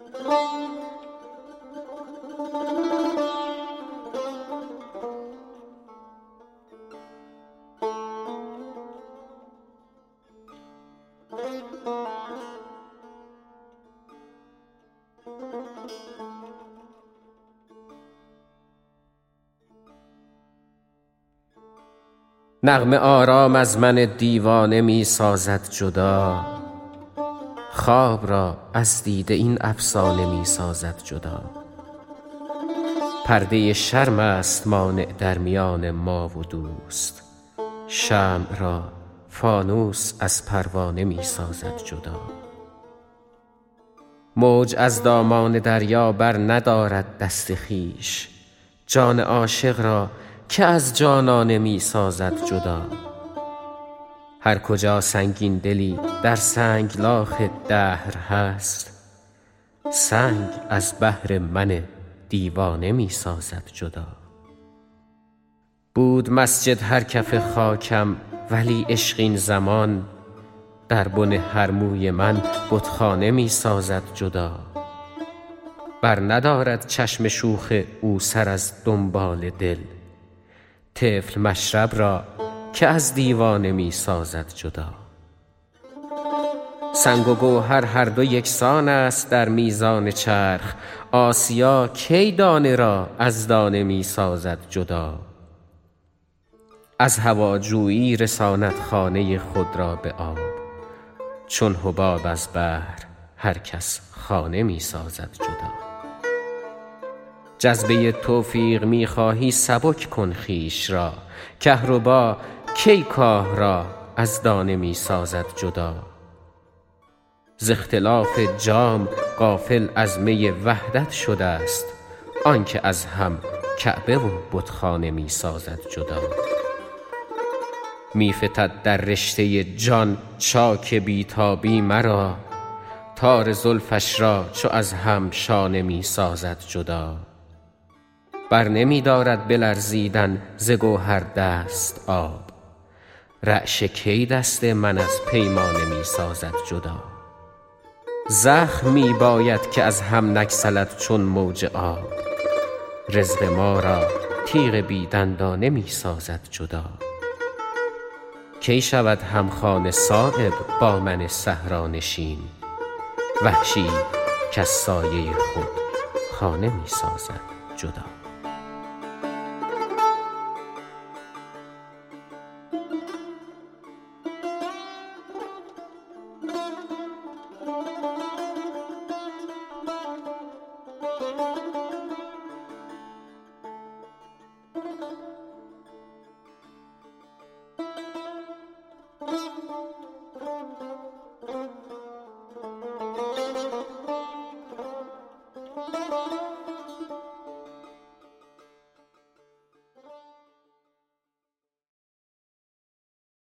نغمه آرام از من دیوانه می سازد جدا، خواب را از دیده این افسانه می سازد جدا. پرده شرم است مانع در میان ما و دوست، شمع را فانوس از پروانه می سازد جدا. موج از دامان دریا بر ندارد دست خویش، جان عاشق را که از جانانه می سازد جدا. هر کجا سنگین دلی در سنگلاخ دهر هست، سنگ از بهر من دیوانه می سازد جدا. بود مسجد هر کف خاکم ولی عشق این زمان، در بن هر موی من بتخانه می سازد جدا. بر ندارد چشم شوخ او سر از دنبال دل، طفل مشرب را که از دیوانه می سازد جدا. سنگ و گوهر هر دو یکسان است در میزان چرخ، آسیا کی دانه را از دانه می سازد جدا. از هواجویی رساند خانه خود را به آب، چون حباب از بحر هر کس خانه می سازد جدا. جذبه توفیق می خواهی سبک کن خویش را، کهربا کی کاه را از دانه می سازد جدا. ز اختلاف جام غافل از می وحدت شده است، آنکه از هم کعبه و بتخانه می سازد جدا. می فتد در رشته جان چاک بیتابی مرا، تار زلفش را چو از هم شانه می سازد جدا. بر نمی دارد به لرزیدن ز گوهر دست آب، رعشه کی دست من از پیمانه می سازد جدا. زخم می باید که از هم نگسلد چون موج آب، رزق ما را تیغ بی دندانه می سازد جدا. کی شود همخانه صایب با من صحرانشین، وحشی کز سایه خود خانه می سازد جدا.